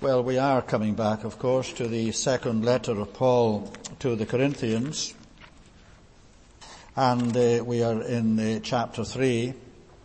Well, we are coming back, of course, to the second letter of Paul to the Corinthians. And we are in chapter 3.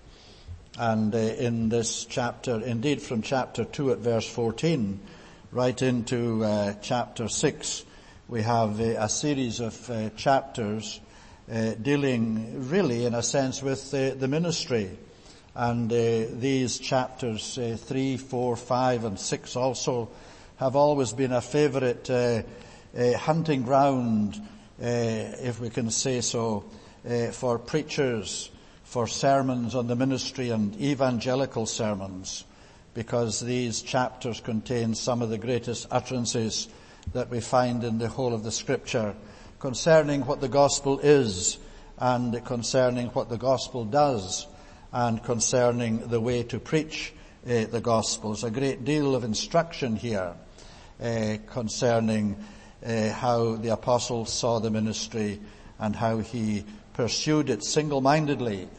And in this chapter, indeed from chapter 2 at verse 14, right into chapter 6, we have a series of chapters dealing really, in a sense, with the ministry. And these chapters 3, 4, 5 and 6 also have always been a favourite hunting ground, if we can say so, for preachers, for sermons on the ministry and evangelical sermons, because these chapters contain some of the greatest utterances that we find in the whole of the Scripture concerning what the gospel is and concerning what the gospel does and concerning the way to preach the gospel. There's a great deal of instruction here concerning how the apostle saw the ministry and how he pursued it single-mindedly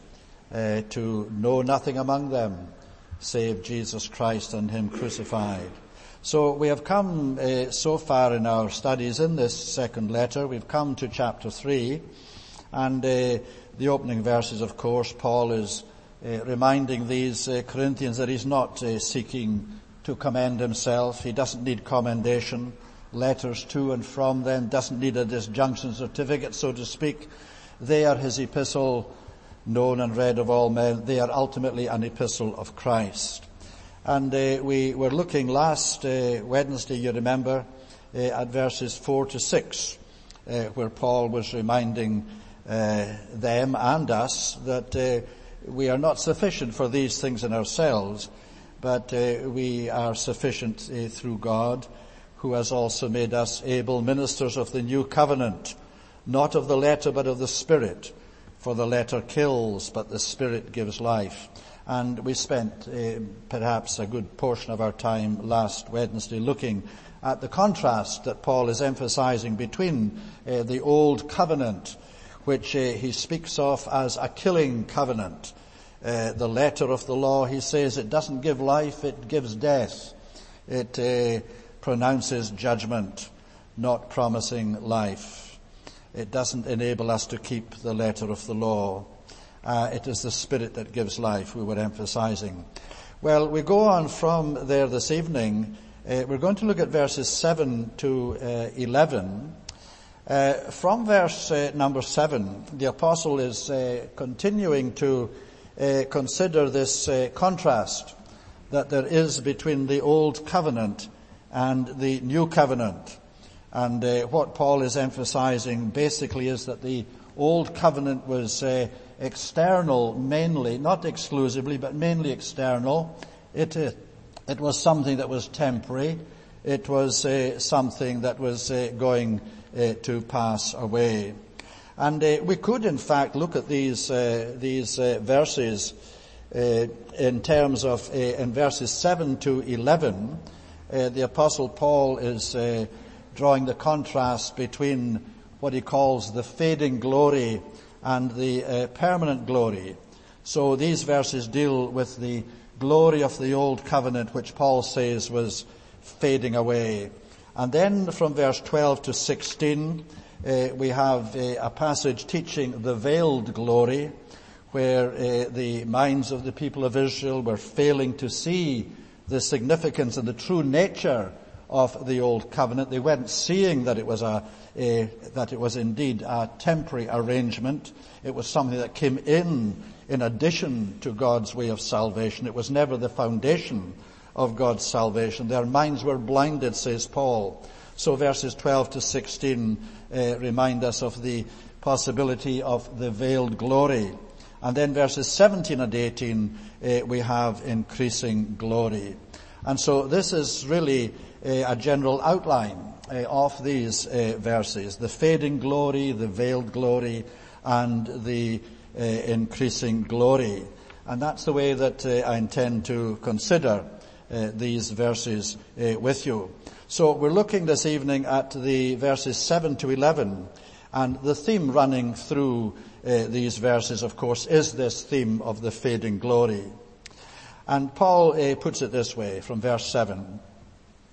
to know nothing among them save Jesus Christ and Him crucified. So we have come so far in our studies in this second letter. We've come to chapter 3, and the opening verses, of course, Paul is reminding these Corinthians that he's not seeking to commend himself. He doesn't need commendation. Letters to and from them doesn't need a disjunction certificate, so to speak. They are his epistle, known and read of all men. They are ultimately an epistle of Christ. And we were looking last Wednesday, you remember, at verses 4 to 6, where Paul was reminding them and us that we are not sufficient for these things in ourselves, but we are sufficient through God, who has also made us able ministers of the new covenant, not of the letter but of the Spirit. For the letter kills, but the Spirit gives life. And we spent perhaps a good portion of our time last Wednesday looking at the contrast that Paul is emphasizing between the old covenant, which he speaks of as a killing covenant. The letter of the law, he says, it doesn't give life, it gives death. It pronounces judgment, not promising life. It doesn't enable us to keep the letter of the law. It is the Spirit that gives life, we were emphasizing. Well, we go on from there this evening. We're going to look at verses 7 to 11. From verse number 7, the apostle is continuing to consider this contrast that there is between the old covenant and the new covenant. And what Paul is emphasizing basically is that the old covenant was external mainly, not exclusively, but mainly external. It was something that was temporary. It was something that was going to pass away. And we could, in fact, look at these verses in terms of in verses 7 to 11. The Apostle Paul is drawing the contrast between what he calls the fading glory and the permanent glory. So these verses deal with the glory of the old covenant, which Paul says was fading away. And then from verse 12 to 16, we have a passage teaching the veiled glory, where the minds of the people of Israel were failing to see the significance and the true nature of the old covenant. They weren't seeing that it was indeed a temporary arrangement. It was something that came in addition to God's way of salvation. It was never the foundation of God's salvation. Their minds were blinded, says Paul. So verses 12 to 16 remind us of the possibility of the veiled glory. And then verses 17 and 18 we have increasing glory. And so this is really a general outline of these verses. The fading glory, the veiled glory, and the increasing glory. And that's the way that I intend to consider these verses with you. So we're looking this evening at the verses 7 to 11, and the theme running through these verses, of course, is this theme of the fading glory. And Paul puts it this way from verse 7.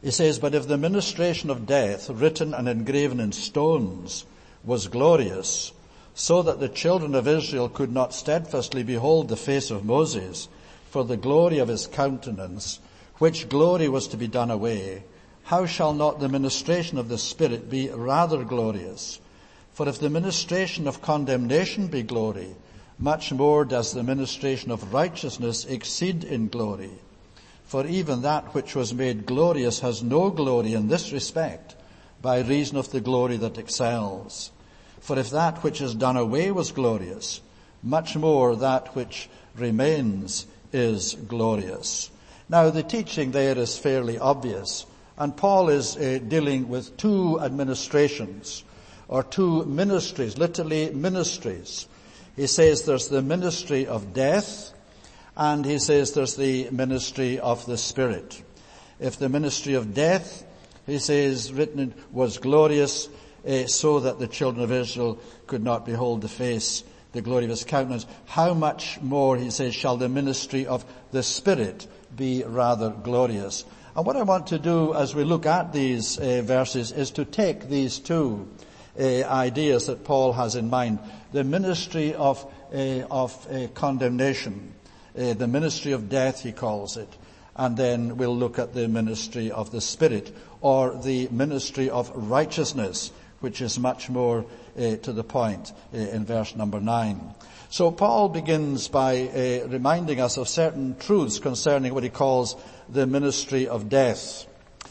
He says, but if the ministration of death, written and engraven in stones, was glorious, so that the children of Israel could not steadfastly behold the face of Moses for the glory of his countenance, which glory was to be done away, how shall not the ministration of the Spirit be rather glorious? For if the ministration of condemnation be glory, much more does the ministration of righteousness exceed in glory. For even that which was made glorious has no glory in this respect, by reason of the glory that excels. For if that which is done away was glorious, much more that which remains is glorious. Now the teaching there is fairly obvious, and Paul is dealing with two administrations, or two ministries, literally ministries. He says there's the ministry of death, and he says there's the ministry of the Spirit. If the ministry of death, he says, written was glorious, so that the children of Israel could not behold the glory of his countenance, how much more, he says, shall the ministry of the Spirit be rather glorious? And what I want to do as we look at these verses is to take these two ideas that Paul has in mind. The ministry of condemnation, the ministry of death, he calls it. And then we'll look at the ministry of the Spirit, or the ministry of righteousness, which is much more to the point in verse number 9. So Paul begins by reminding us of certain truths concerning what he calls the ministry of death,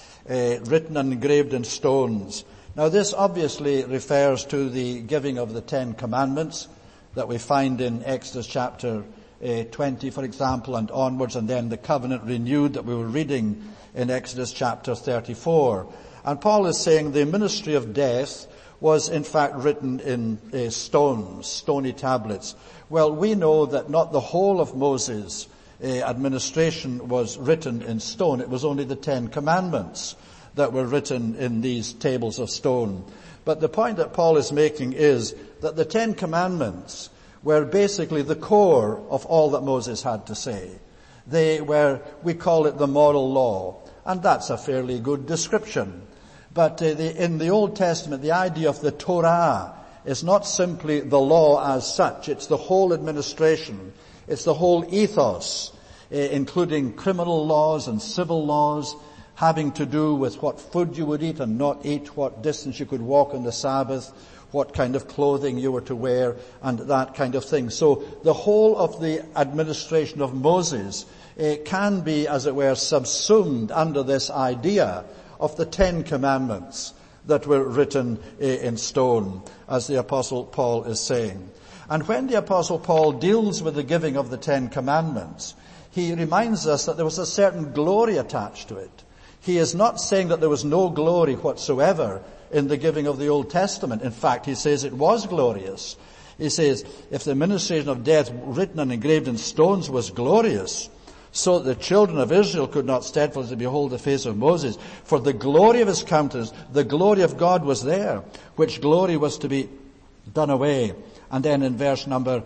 written and engraved in stones. Now this obviously refers to the giving of the 10 Commandments that we find in Exodus chapter 20, for example, and onwards, and then the covenant renewed that we were reading in Exodus chapter 34. And Paul is saying the ministry of death was in fact written in stones, stony tablets. Well, we know that not the whole of Moses' administration was written in stone. It was only the 10 Commandments that were written in these tables of stone. But the point that Paul is making is that the 10 Commandments were basically the core of all that Moses had to say. They were, we call it the moral law, and that's a fairly good description. But in the Old Testament, the idea of the Torah is not simply the law as such. It's the whole administration. It's the whole ethos, including criminal laws and civil laws, having to do with what food you would eat and not eat, what distance you could walk on the Sabbath, what kind of clothing you were to wear, and that kind of thing. So the whole of the administration of Moses can be, as it were, subsumed under this idea of the 10 Commandments that were written in stone, as the Apostle Paul is saying. And when the Apostle Paul deals with the giving of the 10 Commandments, he reminds us that there was a certain glory attached to it. He is not saying that there was no glory whatsoever in the giving of the Old Testament. In fact, he says it was glorious. He says, if the ministration of death written and engraved in stones was glorious, so that the children of Israel could not steadfastly behold the face of Moses, for the glory of his countenance, the glory of God was there, which glory was to be done away. And then in verse number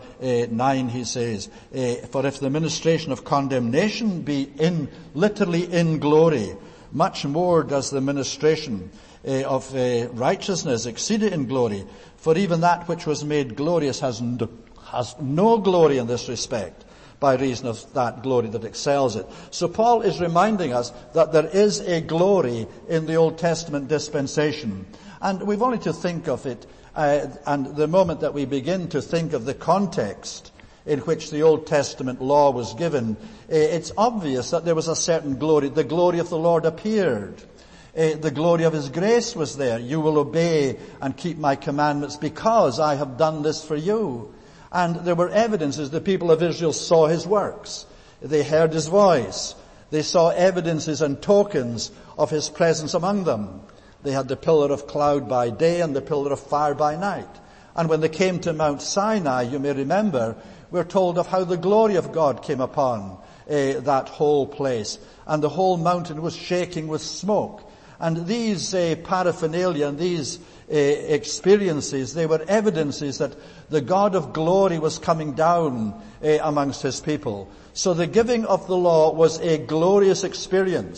9 he says, for if the ministration of condemnation be literally in glory, much more does the ministration of righteousness exceed in glory. For even that which was made glorious has no glory in this respect, by reason of that glory that excels it. So Paul is reminding us that there is a glory in the Old Testament dispensation. And we've only to think of it, and the moment that we begin to think of the context in which the Old Testament law was given, it's obvious that there was a certain glory. The glory of the Lord appeared. The glory of his grace was there. You will obey and keep my commandments because I have done this for you. And there were evidences. The people of Israel saw his works. They heard his voice. They saw evidences and tokens of his presence among them. They had the pillar of cloud by day and the pillar of fire by night. And when they came to Mount Sinai, you may remember, we're told of how the glory of God came upon that whole place. And the whole mountain was shaking with smoke. And these paraphernalia and these experiences, they were evidences that the God of glory was coming down amongst his people. So the giving of the law was a glorious experience.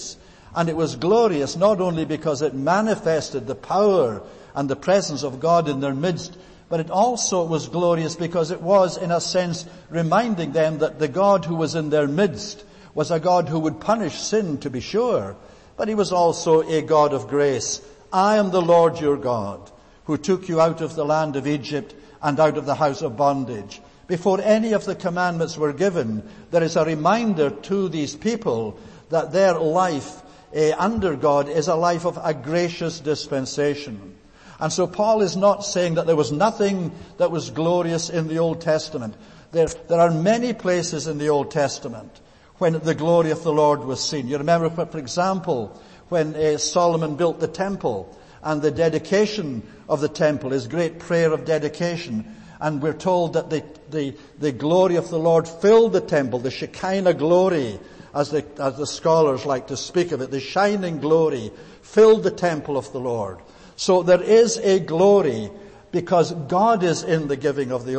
And it was glorious not only because it manifested the power and the presence of God in their midst, but it also was glorious because it was, in a sense, reminding them that the God who was in their midst was a God who would punish sin, to be sure, but he was also a God of grace. I am the Lord your God, who took you out of the land of Egypt and out of the house of bondage. Before any of the commandments were given, there is a reminder to these people that their life under God is a life of a gracious dispensation. And so Paul is not saying that there was nothing that was glorious in the Old Testament. There are many places in the Old Testament when the glory of the Lord was seen. You remember, for example, when Solomon built the temple and the dedication of the temple, his great prayer of dedication. And we're told that the glory of the Lord filled the temple, the Shekinah glory, as the scholars like to speak of it, the shining glory filled the temple of the Lord. So there is a glory because God is in the giving of the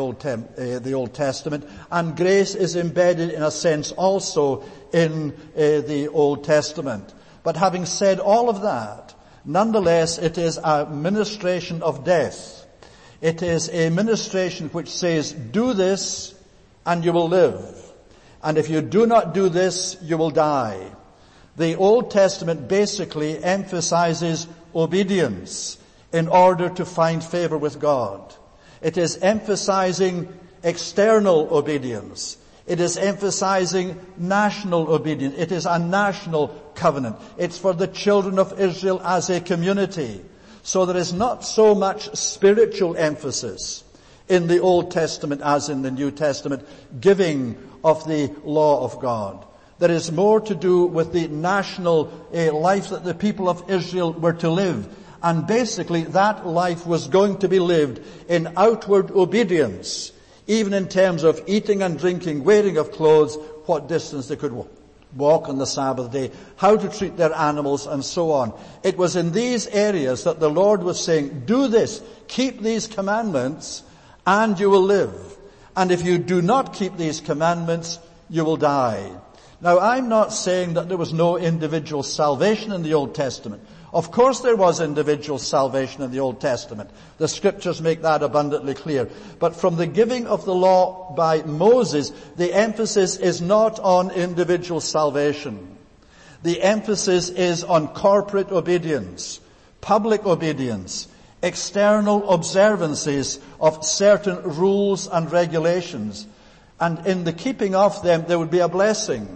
Old Testament, and grace is embedded in a sense also in the Old Testament. But having said all of that, nonetheless it is a ministration of death. It is a ministration which says, do this and you will live. And if you do not do this, you will die. The Old Testament basically emphasizes obedience in order to find favor with God. It is emphasizing external obedience. It is emphasizing national obedience. It is a national covenant. It's for the children of Israel as a community. So there is not so much spiritual emphasis in the Old Testament as in the New Testament, giving of the law of God. There is more to do with the national life that the people of Israel were to live. And basically that life was going to be lived in outward obedience, even in terms of eating and drinking, wearing of clothes, what distance they could walk on the Sabbath day, how to treat their animals, and so on. It was in these areas that the Lord was saying, do this, keep these commandments, and you will live. And if you do not keep these commandments, you will die. Now, I'm not saying that there was no individual salvation in the Old Testament. Of course there was individual salvation in the Old Testament. The scriptures make that abundantly clear. But from the giving of the law by Moses, the emphasis is not on individual salvation. The emphasis is on corporate obedience, public obedience, external observances of certain rules and regulations. And in the keeping of them, there would be a blessing.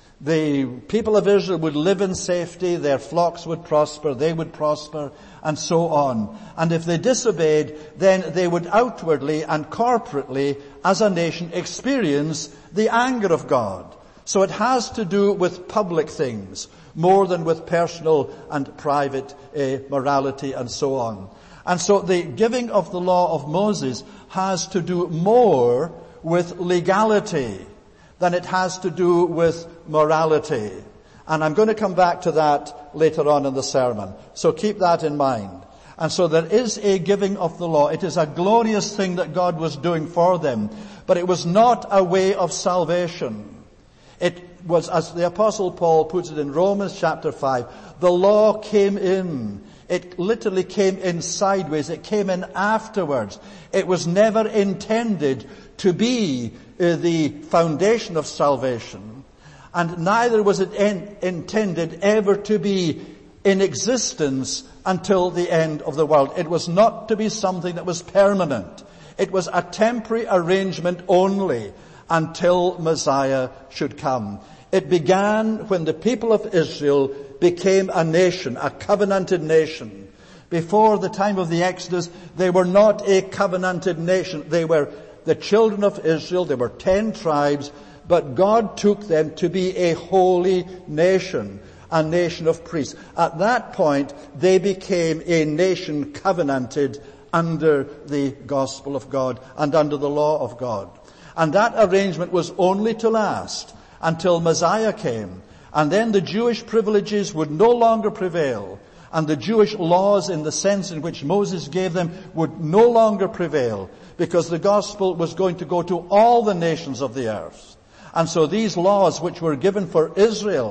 The people of Israel would live in safety, their flocks would prosper, they would prosper, and so on. And if they disobeyed, then they would outwardly and corporately, as a nation, experience the anger of God. So it has to do with public things, more than with personal and private morality and so on. And so the giving of the law of Moses has to do more with legality than it has to do with morality. And I'm going to come back to that later on in the sermon. So keep that in mind. And so there is a giving of the law. It is a glorious thing that God was doing for them. But it was not a way of salvation. It was, as the Apostle Paul puts it in Romans chapter 5, the law came in. It literally came in sideways. It came in afterwards. It was never intended to be the foundation of salvation, and neither was it intended ever to be in existence until the end of the world. It was not to be something that was permanent. It was a temporary arrangement only until Messiah should come. It began when the people of Israel became a nation, a covenanted nation. Before the time of the Exodus, they were not a covenanted nation. They were the children of Israel. There were 10 tribes, but God took them to be a holy nation, a nation of priests. At that point, they became a nation covenanted under the gospel of God and under the law of God. And that arrangement was only to last until Messiah came. And then the Jewish privileges would no longer prevail. And the Jewish laws, in the sense in which Moses gave them, would no longer prevail, because the gospel was going to go to all the nations of the earth. And so these laws, which were given for Israel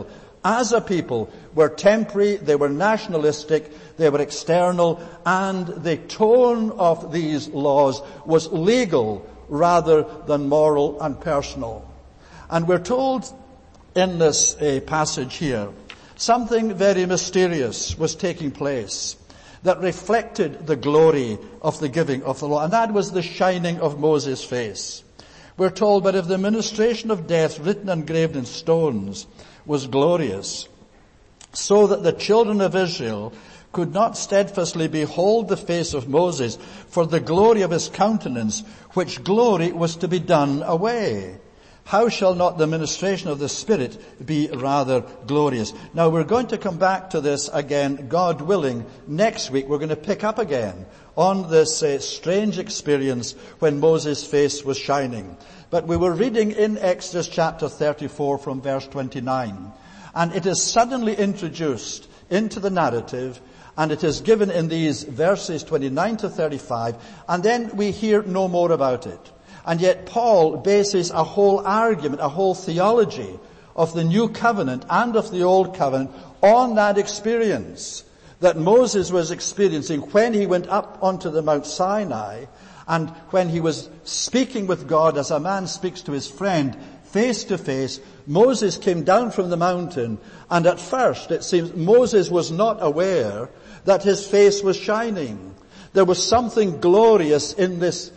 as a people were temporary, they were nationalistic, they were external, and the tone of these laws was legal rather than moral and personal. And we're told in this passage here, something very mysterious was taking place that reflected the glory of the giving of the law, and that was the shining of Moses' face. We're told, but if the ministration of death written and engraved in stones was glorious, so that the children of Israel could not steadfastly behold the face of Moses for the glory of his countenance, which glory was to be done away, how shall not the ministration of the Spirit be rather glorious? Now we're going to come back to this again, God willing. Next week we're going to pick up again on this strange experience when Moses' face was shining. But we were reading in Exodus chapter 34 from verse 29. And it is suddenly introduced into the narrative, and it is given in these verses 29 to 35, and then we hear no more about it. And yet Paul bases a whole argument, a whole theology of the new covenant and of the old covenant on that experience that Moses was experiencing when he went up onto the Mount Sinai and when he was speaking with God as a man speaks to his friend face to face. Moses came down from the mountain, and at first it seems Moses was not aware that his face was shining. There was something glorious in this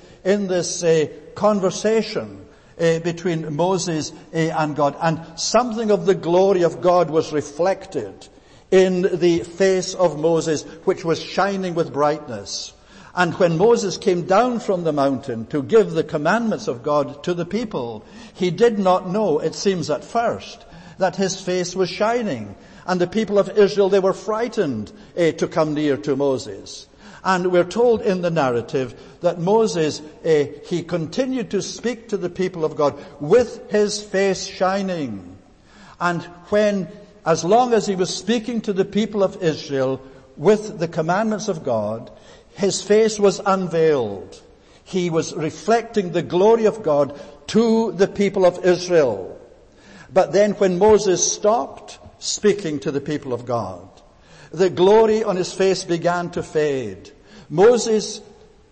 conversation between Moses and God, and something of the glory of God was reflected in the face of Moses, which was shining with brightness. And when Moses came down from the mountain to give the commandments of God to the people, he did not know, it seems at first, that his face was shining. And the people of Israel, they were frightened to come near to Moses. And we're told in the narrative that Moses, he continued to speak to the people of God with his face shining. And as long as he was speaking to the people of Israel with the commandments of God, his face was unveiled. He was reflecting the glory of God to the people of Israel. But then when Moses stopped speaking to the people of God, the glory on his face began to fade. Moses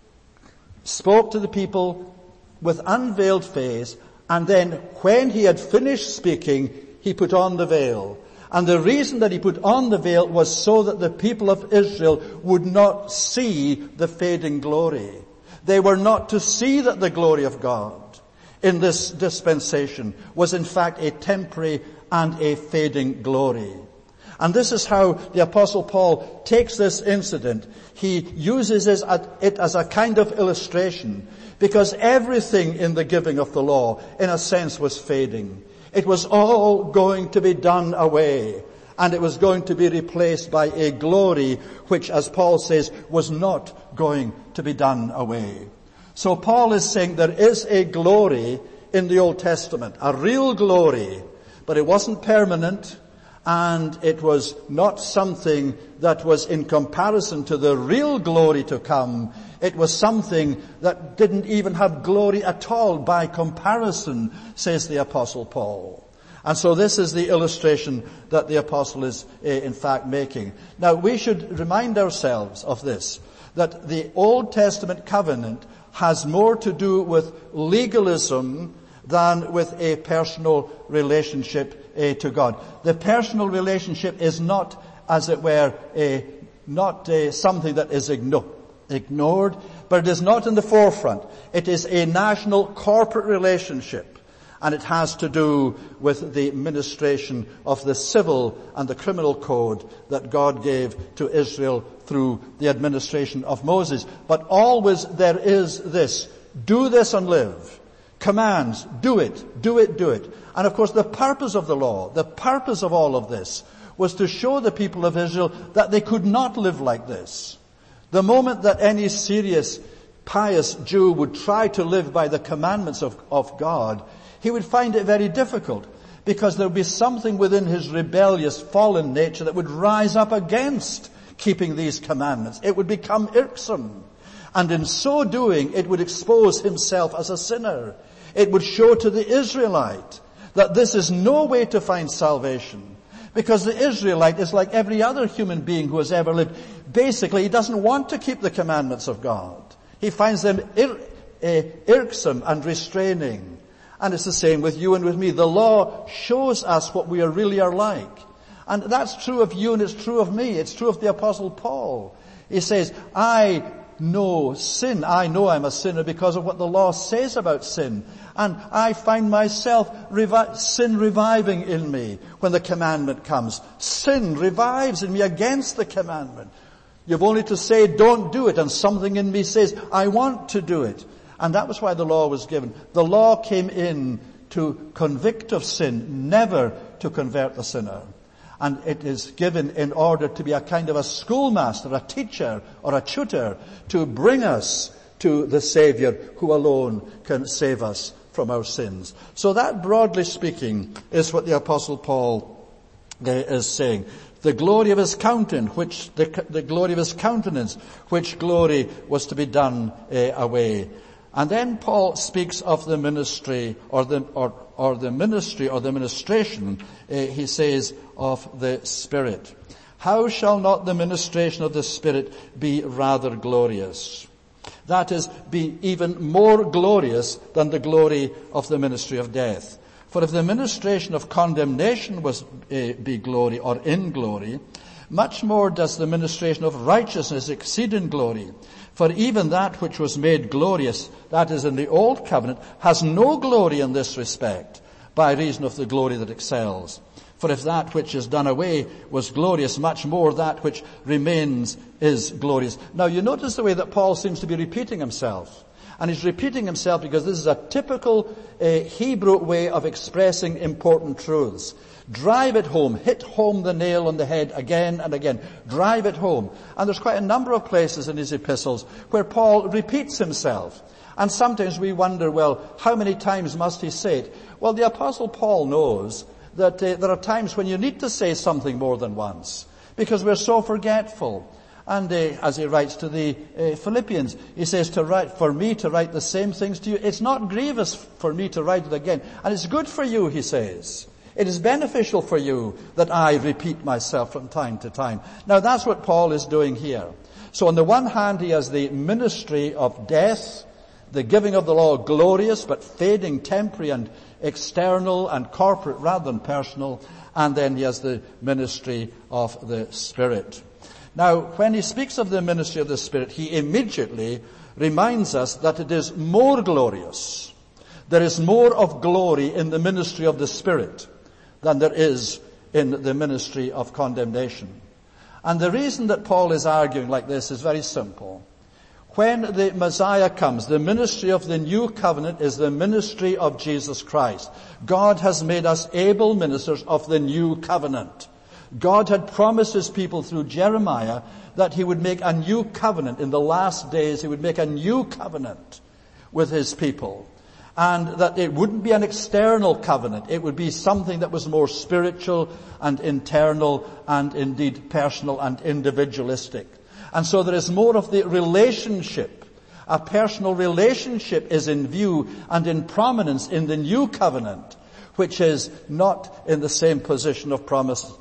spoke to the people with unveiled face, and then when he had finished speaking, he put on the veil. And the reason that he put on the veil was so that the people of Israel would not see the fading glory. They were not to see that the glory of God in this dispensation was in fact a temporary and a fading glory. And this is how the Apostle Paul takes this incident. He uses it as a kind of illustration, because everything in the giving of the law, in a sense, was fading. It was all going to be done away, and it was going to be replaced by a glory which, as Paul says, was not going to be done away. So Paul is saying there is a glory in the Old Testament, a real glory, but it wasn't permanent, and it was not something that was in comparison to the real glory to come. It was something that didn't even have glory at all by comparison, says the Apostle Paul. And so this is the illustration that the Apostle is in fact making. Now we should remind ourselves of this, that the Old Testament covenant has more to do with legalism than with a personal relationship to God. The personal relationship is not, as it were, something that is ignored, but it is not in the forefront. It is a national corporate relationship, and it has to do with the ministration of the civil and the criminal code that God gave to Israel through the administration of Moses. But always there is this: do this and live. Commands, do it, do it, do it. And of course the purpose of the law, the purpose of all of this, was to show the people of Israel that they could not live like this. The moment that any serious, pious Jew would try to live by the commandments of God, he would find it very difficult, because there would be something within his rebellious, fallen nature that would rise up against keeping these commandments. It would become irksome. And in so doing, it would expose himself as a sinner. It would show to the Israelite that this is no way to find salvation, Because the Israelite is like every other human being who has ever lived. Basically, he doesn't want to keep the commandments of God. He finds them irksome and restraining. And it's the same with you and with me. The law shows us what we really are like. And that's true of you and it's true of me. It's true of the Apostle Paul. He says, I know sin. I know I'm a sinner because of what the law says about sin. And I find myself sin reviving in me when the commandment comes. Sin revives in me against the commandment. You've only to say, don't do it, and something in me says, I want to do it. And that was why the law was given. The law came in to convict of sin, never to convert the sinner. And it is given in order to be a kind of a schoolmaster, a teacher, or a tutor to bring us to the Savior who alone can save us from our sins. So that, broadly speaking, is what the Apostle Paul is saying. The glory of his countenance, the glory of his countenance, which glory was to be done away. And then Paul speaks of the ministry or the ministration, he says, of the Spirit. How shall not the ministration of the Spirit be rather glorious? That is, be even more glorious than the glory of the ministry of death. For if the ministration of condemnation was be glory or in glory, much more does the ministration of righteousness exceed in glory. For even that which was made glorious, that is in the old covenant, has no glory in this respect, by reason of the glory that excels. For if that which is done away was glorious, much more that which remains is glorious. Now you notice the way that Paul seems to be repeating himself. And he's repeating himself because this is a typical Hebrew way of expressing important truths. Drive it home. Hit home the nail on the head again and again. Drive it home. And there's quite a number of places in his epistles where Paul repeats himself. And sometimes we wonder, well, how many times must he say it? Well, the Apostle Paul knows that there are times when you need to say something more than once, because we're so forgetful. And as he writes to the Philippians, he says, for me to write the same things to you, it's not grievous for me to write it again. And it's good for you, he says. It is beneficial for you that I repeat myself from time to time. Now that's what Paul is doing here. So on the one hand, he has the ministry of death, the giving of the law, glorious but fading, temporary and external and corporate rather than personal. And then he has the ministry of the Spirit. Now, when he speaks of the ministry of the Spirit, he immediately reminds us that it is more glorious. There is more of glory in the ministry of the Spirit than there is in the ministry of condemnation. And the reason that Paul is arguing like this is very simple. When the Messiah comes, the ministry of the new covenant is the ministry of Jesus Christ. God has made us able ministers of the new covenant. God had promised his people through Jeremiah that he would make a new covenant in the last days. He would make a new covenant with his people. And that it wouldn't be an external covenant. It would be something that was more spiritual and internal and indeed personal and individualistic. And so there is more of the relationship. A personal relationship is in view and in prominence in the new covenant, which is not in the same position of prominence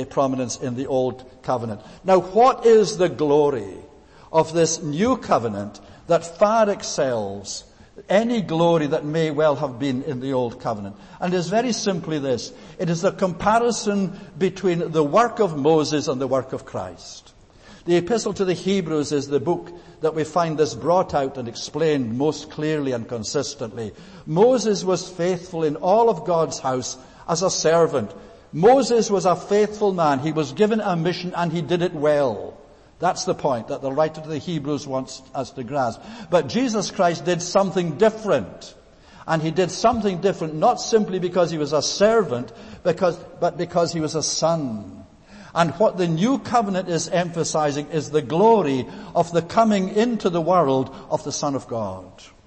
in the old covenant. Now, what is the glory of this new covenant that far excels any glory that may well have been in the old covenant? And it is very simply this. It is the comparison between the work of Moses and the work of Christ. The Epistle to the Hebrews is the book that we find this brought out and explained most clearly and consistently. Moses was faithful in all of God's house as a servant. Moses was a faithful man. He was given a mission and he did it well. That's the point that the writer to the Hebrews wants us to grasp. But Jesus Christ did something different. And he did something different not simply because he was a servant, but because he was a son. And what the new covenant is emphasizing is the glory of the coming into the world of the Son of God.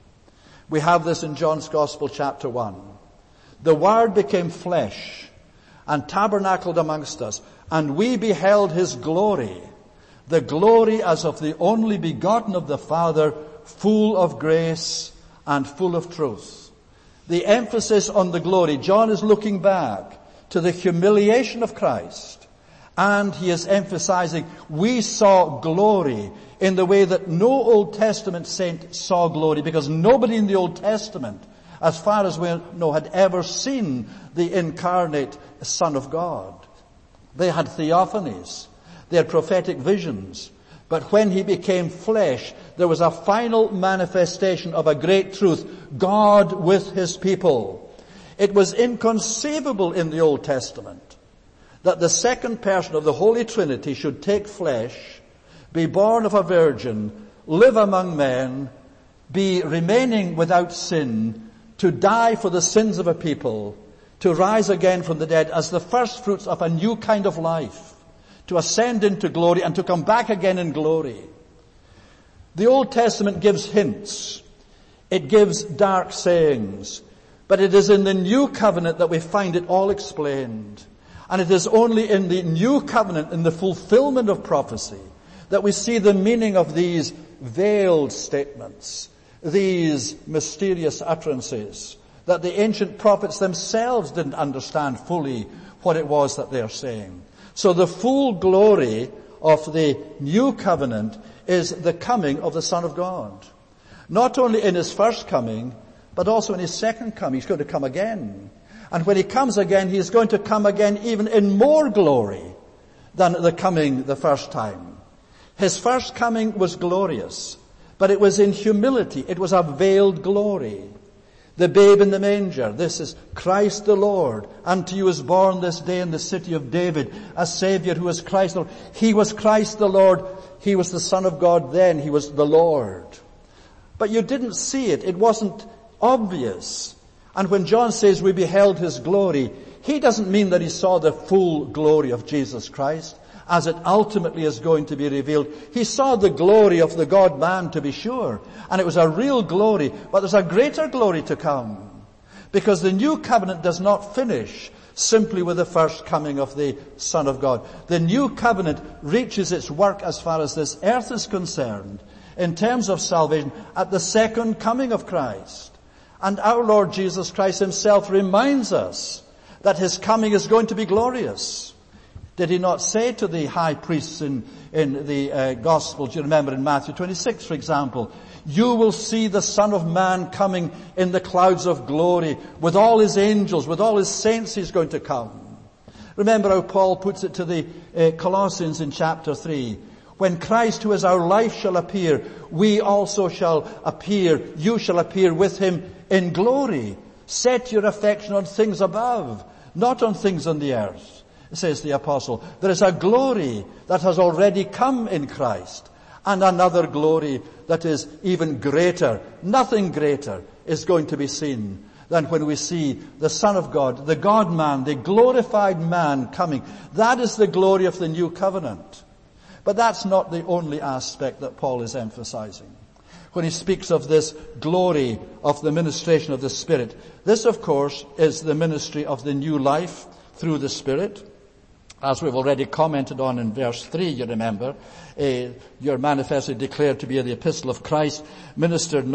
We have this in John's Gospel, chapter 1. The Word became flesh and tabernacled amongst us, and we beheld his glory, the glory as of the only begotten of the Father, full of grace and full of truth. The emphasis on the glory. John is looking back to the humiliation of Christ. And he is emphasizing, we saw glory in the way that no Old Testament saint saw glory, because nobody in the Old Testament, as far as we know, had ever seen the incarnate Son of God. They had theophanies. They had prophetic visions. But when he became flesh, there was a final manifestation of a great truth, God with his people. It was inconceivable in the Old Testament that the second person of the Holy Trinity should take flesh, be born of a virgin, live among men, be remaining without sin, to die for the sins of a people, to rise again from the dead as the first fruits of a new kind of life, to ascend into glory and to come back again in glory. The Old Testament gives hints. It gives dark sayings. But it is in the New Covenant that we find it all explained. And it is only in the New Covenant, in the fulfillment of prophecy, that we see the meaning of these veiled statements, these mysterious utterances, that the ancient prophets themselves didn't understand fully what it was that they're saying. So the full glory of the New Covenant is the coming of the Son of God. Not only in his first coming, but also in his second coming. He's going to come again. And when he comes again, he is going to come again even in more glory than the coming the first time. His first coming was glorious, but it was in humility. It was a veiled glory. The babe in the manger, this is Christ the Lord. Unto you is born this day in the city of David a Savior who is Christ the Lord. He was Christ the Lord. He was the Son of God then. He was the Lord. But you didn't see it. It wasn't obvious. And when John says we beheld his glory, he doesn't mean that he saw the full glory of Jesus Christ as it ultimately is going to be revealed. He saw the glory of the God-man, to be sure. And it was a real glory, but there's a greater glory to come. Because the New Covenant does not finish simply with the first coming of the Son of God. The New Covenant reaches its work as far as this earth is concerned, in terms of salvation, at the second coming of Christ. And our Lord Jesus Christ himself reminds us that his coming is going to be glorious. Did he not say to the high priests in the Gospels, you remember in Matthew 26, for example, you will see the Son of Man coming in the clouds of glory with all his angels, with all his saints he's going to come. Remember how Paul puts it to the Colossians in chapter 3. When Christ, who is our life, shall appear, we also shall appear, you shall appear with him in glory. Set your affection on things above, not on things on the earth. Says the apostle, there is a glory that has already come in Christ, and another glory that is even greater. Nothing greater is going to be seen than when we see the Son of God, the God-man, the glorified man coming. That is the glory of the New Covenant. But that's not the only aspect that Paul is emphasizing. When he speaks of this glory of the ministration of the Spirit, this, of course, is the ministry of the new life through the Spirit. As we've already commented on in verse 3, you remember, you're manifestly declared to be the epistle of Christ, ministered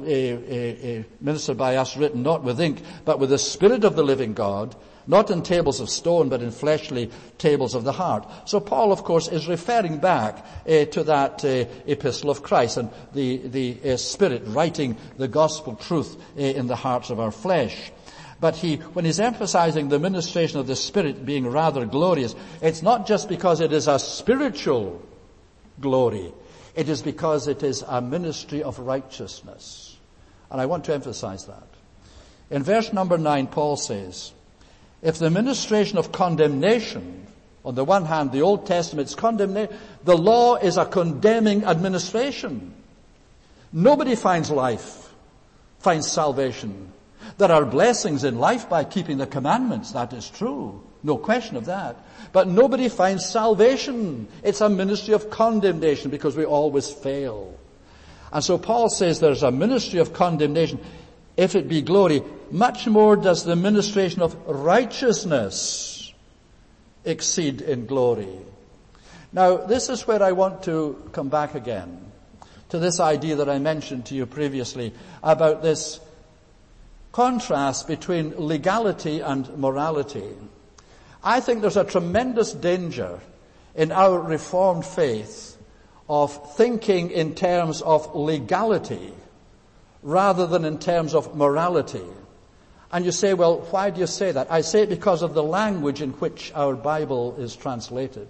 by us, written not with ink, but with the Spirit of the living God, not in tables of stone, but in fleshly tables of the heart. So Paul, of course, is referring back to that epistle of Christ and the Spirit writing the gospel truth in the hearts of our flesh. But when he's emphasizing the ministration of the Spirit being rather glorious, it's not just because it is a spiritual glory. It is because it is a ministry of righteousness. And I want to emphasize that. In verse number 9, Paul says, if the ministration of condemnation, on the one hand, the Old Testament's condemnation, the law is a condemning administration. Nobody finds life, finds salvation. There are blessings in life by keeping the commandments, that is true. No question of that. But nobody finds salvation. It's a ministry of condemnation because we always fail. And so Paul says there's a ministry of condemnation. If it be glory, much more does the ministration of righteousness exceed in glory. Now, this is where I want to come back again to this idea that I mentioned to you previously about this contrast between legality and morality. I think there's a tremendous danger in our Reformed faith of thinking in terms of legality rather than in terms of morality. And you say, well, why do you say that? I say it because of the language in which our Bible is translated.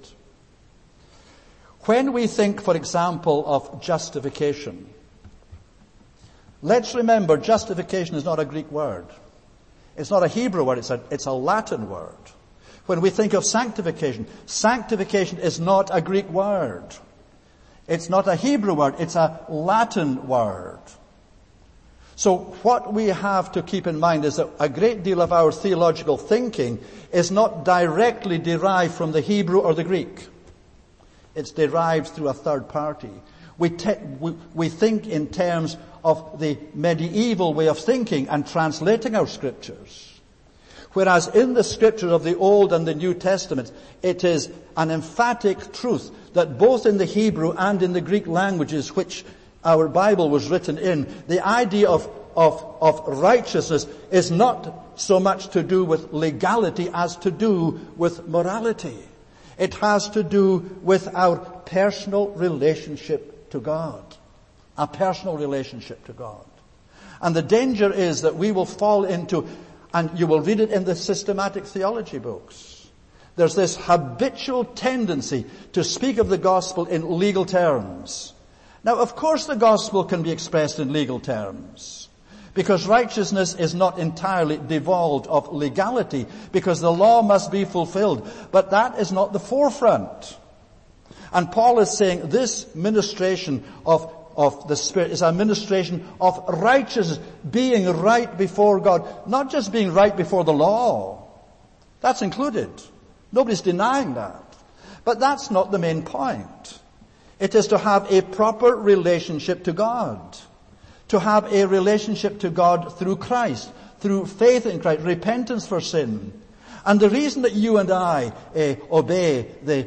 When we think, for example, of justification, let's remember justification is not a Greek word. It's not a Hebrew word, it's a Latin word. When we think of sanctification, sanctification is not a Greek word. It's not a Hebrew word, it's a Latin word. So what we have to keep in mind is that a great deal of our theological thinking is not directly derived from the Hebrew or the Greek. It's derived through a third party. We think in terms of the medieval way of thinking and translating our scriptures. Whereas in the scriptures of the Old and the New Testament, it is an emphatic truth that both in the Hebrew and in the Greek languages which our Bible was written in, the idea of righteousness is not so much to do with legality as to do with morality. It has to do with our personal relationship to God. A personal relationship to God. And the danger is that we will fall into, and you will read it in the systematic theology books, there's this habitual tendency to speak of the gospel in legal terms. Now, of course, the gospel can be expressed in legal terms, because righteousness is not entirely devolved of legality, because the law must be fulfilled. But that is not the forefront. And Paul is saying this ministration of the Spirit is a ministration of righteousness, being right before God, not just being right before the law. That's included. Nobody's denying that. But that's not the main point. It is to have a proper relationship to God. To have a relationship to God through Christ, through faith in Christ, repentance for sin. And the reason that you and I obey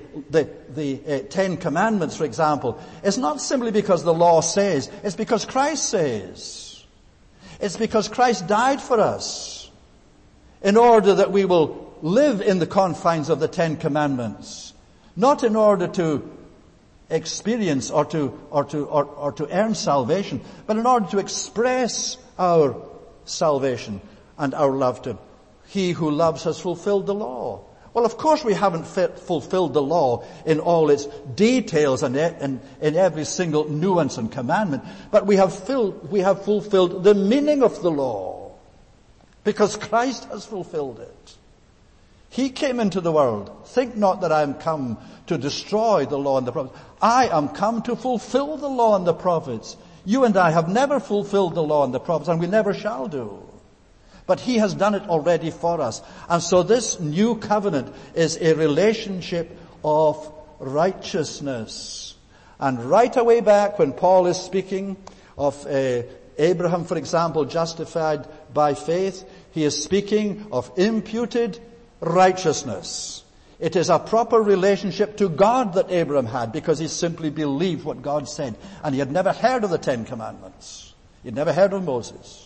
the Ten Commandments, for example, is not simply because the law says, it's because Christ says. It's because Christ died for us in order that we will live in the confines of the Ten Commandments, not in order to experience or to earn salvation, but in order to express our salvation and our love to Him. He who loves has fulfilled the law. Well, of course we haven't fulfilled the law in all its details and in every single nuance and commandment, but we have fulfilled the meaning of the law, because Christ has fulfilled it. He came into the world. Think not that I am come to destroy the law and the prophets. I am come to fulfill the law and the prophets. You and I have never fulfilled the law and the prophets, and we never shall do. But He has done it already for us. And so this new covenant is a relationship of righteousness. And right away back when Paul is speaking of Abraham, for example, justified by faith, he is speaking of imputed righteousness. It is a proper relationship to God that Abraham had, because he simply believed what God said. And he had never heard of the Ten Commandments. He had never heard of Moses.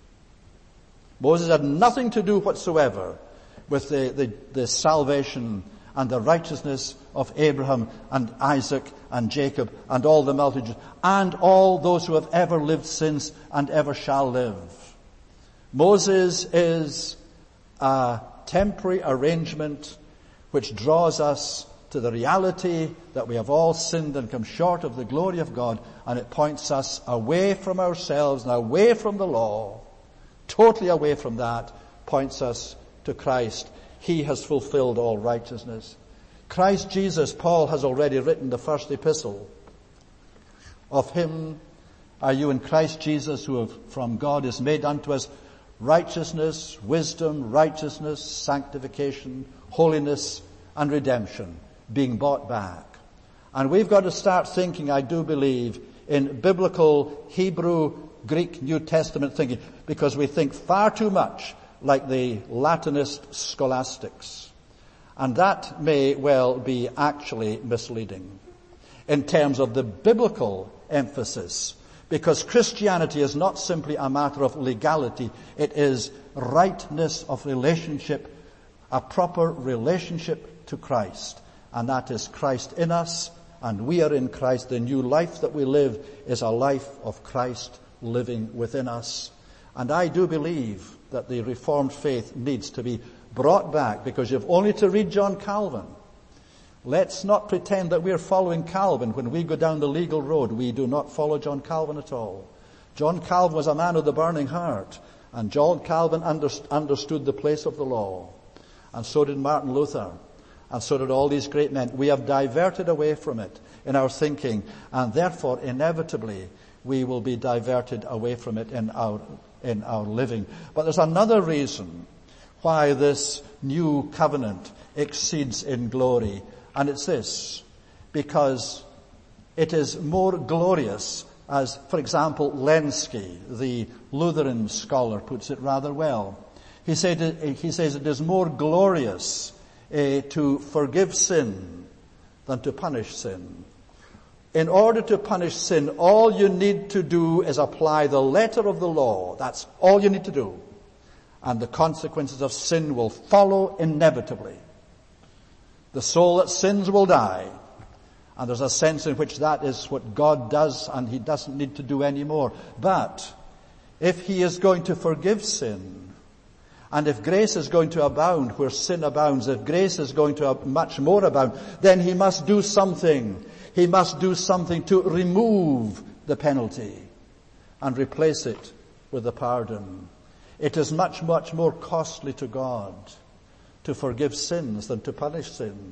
Moses had nothing to do whatsoever with the salvation and the righteousness of Abraham and Isaac and Jacob and all the multitudes and all those who have ever lived since and ever shall live. Moses is a temporary arrangement which draws us to the reality that we have all sinned and come short of the glory of God, and it points us away from ourselves and away from the law. Totally away from that, points us to Christ. He has fulfilled all righteousness. Christ Jesus, Paul has already written the first epistle. Of Him are you in Christ Jesus, who from God is made unto us righteousness, wisdom, righteousness, sanctification, holiness, and redemption, being bought back. And we've got to start thinking, I do believe, in biblical Hebrew, Greek, New Testament thinking, because we think far too much like the Latinist scholastics. And that may well be actually misleading in terms of the biblical emphasis, because Christianity is not simply a matter of legality. It is rightness of relationship a proper relationship to Christ, and that is Christ in us, and we are in Christ. The new life that we live is a life of Christ living within us. And I do believe that the Reformed faith needs to be brought back, because you've only to read John Calvin. Let's not pretend that we're following Calvin when we go down the legal road. We do not follow John Calvin at all. John Calvin was a man of the burning heart, and John Calvin understood the place of the law. And so did Martin Luther. And so did all these great men. We have diverted away from it in our thinking, and therefore inevitably we will be diverted away from it in our living. But there's another reason why this new covenant exceeds in glory, and it's this: because it is more glorious, as, for example, Lenski, the Lutheran scholar, puts it rather well. He says it is more glorious to forgive sin than to punish sin. In order to punish sin, all you need to do is apply the letter of the law. That's all you need to do. And the consequences of sin will follow inevitably. The soul that sins will die. And there's a sense in which that is what God does, and he doesn't need to do any more. But if he is going to forgive sin, and if grace is going to abound where sin abounds, if grace is going to much more abound, then he must do something. He must do something to remove the penalty and replace it with the pardon. It is much, much more costly to God to forgive sins than to punish sin.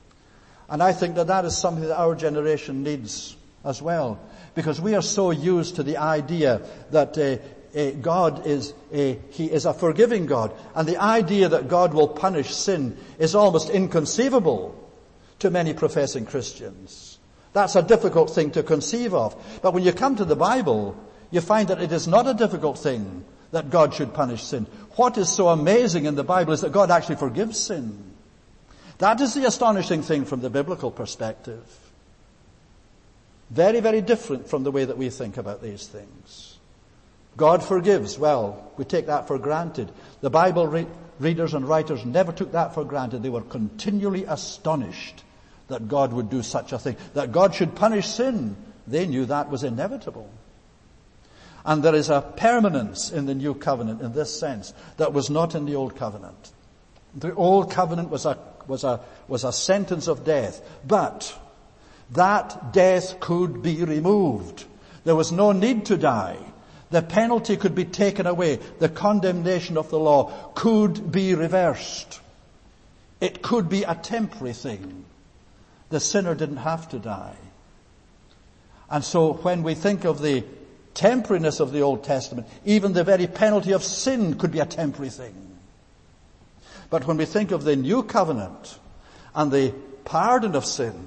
And I think that is something that our generation needs as well, because we are so used to the idea that God is He is a forgiving God, and the idea that God will punish sin is almost inconceivable to many professing Christians. That's a difficult thing to conceive of. But when you come to the Bible, you find that it is not a difficult thing that God should punish sin. What is so amazing in the Bible is that God actually forgives sin. That is the astonishing thing from the biblical perspective. Very, very different from the way that we think about these things. God forgives. Well, we take that for granted. The Bible readers and writers never took that for granted. They were continually astonished that God would do such a thing, that God should punish sin. They knew that was inevitable. And there is a permanence in the new covenant in this sense that was not in the old covenant. The old covenant was a sentence of death, but that death could be removed. There was no need to die. The penalty could be taken away. The condemnation of the law could be reversed. It could be a temporary thing. The sinner didn't have to die. And so when we think of the temporariness of the Old Testament, even the very penalty of sin could be a temporary thing. But when we think of the new covenant and the pardon of sin,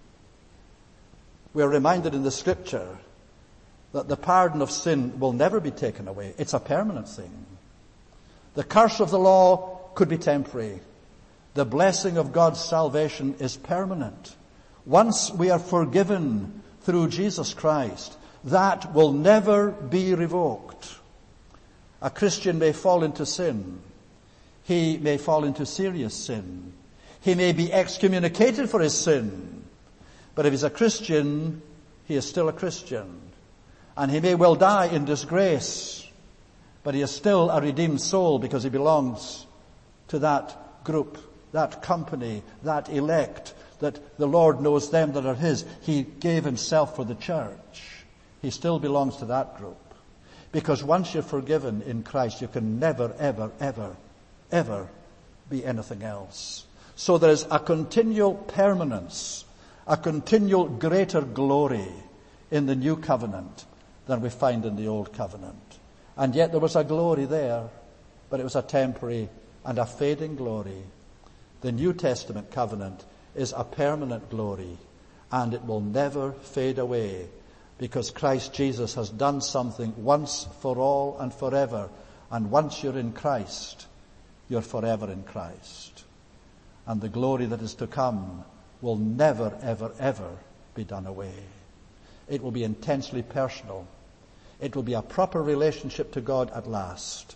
we are reminded in the Scripture that the pardon of sin will never be taken away. It's a permanent thing. The curse of the law could be temporary. The blessing of God's salvation is permanent. Once we are forgiven through Jesus Christ, that will never be revoked. A Christian may fall into sin. He may fall into serious sin. He may be excommunicated for his sin. But if he's a Christian, he is still a Christian. And he may well die in disgrace, but he is still a redeemed soul because he belongs to that group, that company, that elect, that the Lord knows them that are his. He gave himself for the church. He still belongs to that group. Because once you're forgiven in Christ, you can never, ever, ever, ever be anything else. So there is a continual permanence, a continual greater glory in the new covenant than we find in the old covenant. And yet there was a glory there, but it was a temporary and a fading glory. The New Testament covenant is a permanent glory, and it will never fade away, because Christ Jesus has done something once for all and forever. And once you're in Christ, you're forever in Christ. And the glory that is to come will never, ever, ever be done away. It will be intensely personal. It will be a proper relationship to God at last.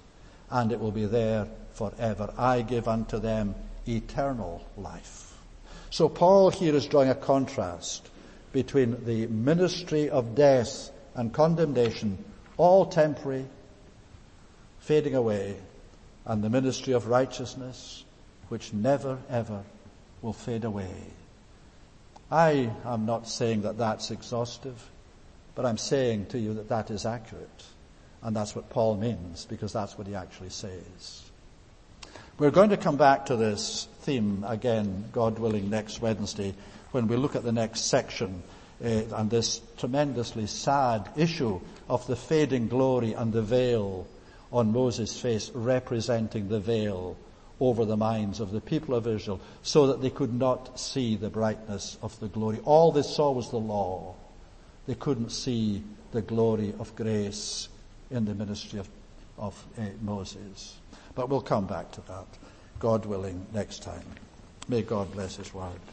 and it will be there forever. I give unto them eternal life. So Paul here is drawing a contrast between the ministry of death and condemnation, all temporary, fading away, and the ministry of righteousness, which never ever will fade away. I am not saying that that's exhaustive, but I'm saying to you that that is accurate. And that's what Paul means, because that's what he actually says. We're going to come back to this theme again, God willing, next Wednesday, when we look at the next section and this tremendously sad issue of the fading glory and the veil on Moses' face, representing the veil over the minds of the people of Israel, so that they could not see the brightness of the glory. All they saw was the law. They couldn't see the glory of grace in the ministry of Moses. But we'll come back to that, God willing, next time. May God bless his word.